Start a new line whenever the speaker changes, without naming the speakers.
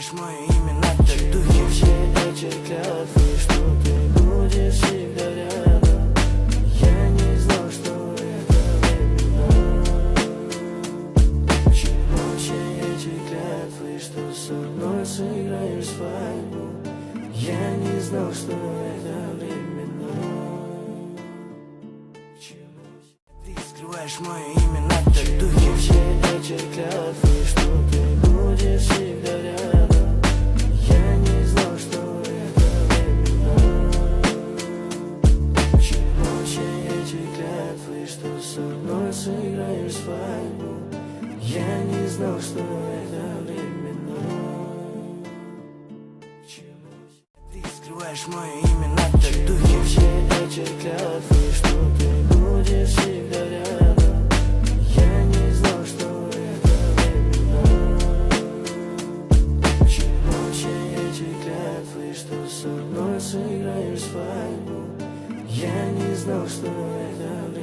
скрываешь мое имя на татухе.
Все эти клятвы, что ты будешь всегда рядом. Я не знал, что это временно. Почему все эти клятвы, что со мной сыграешь свадьбу? Я не знал, что это временно.
Ты скрываешь мое имя на татухе.
Все эти клятвы, что ты будешь всегда рядом. Я не знал, что это временно. Почему все эти клятвы, что со мной сыграешь свадьбу? Я не знал, что это временно.
Ты скрываешь мое имя на татухе.
Все эти клятвы, что ты будешь всегда рядом. Я не знал, что это временно. Почему все эти клятвы, что со мной сыграешь свадьбу? Я не знал, что это временно.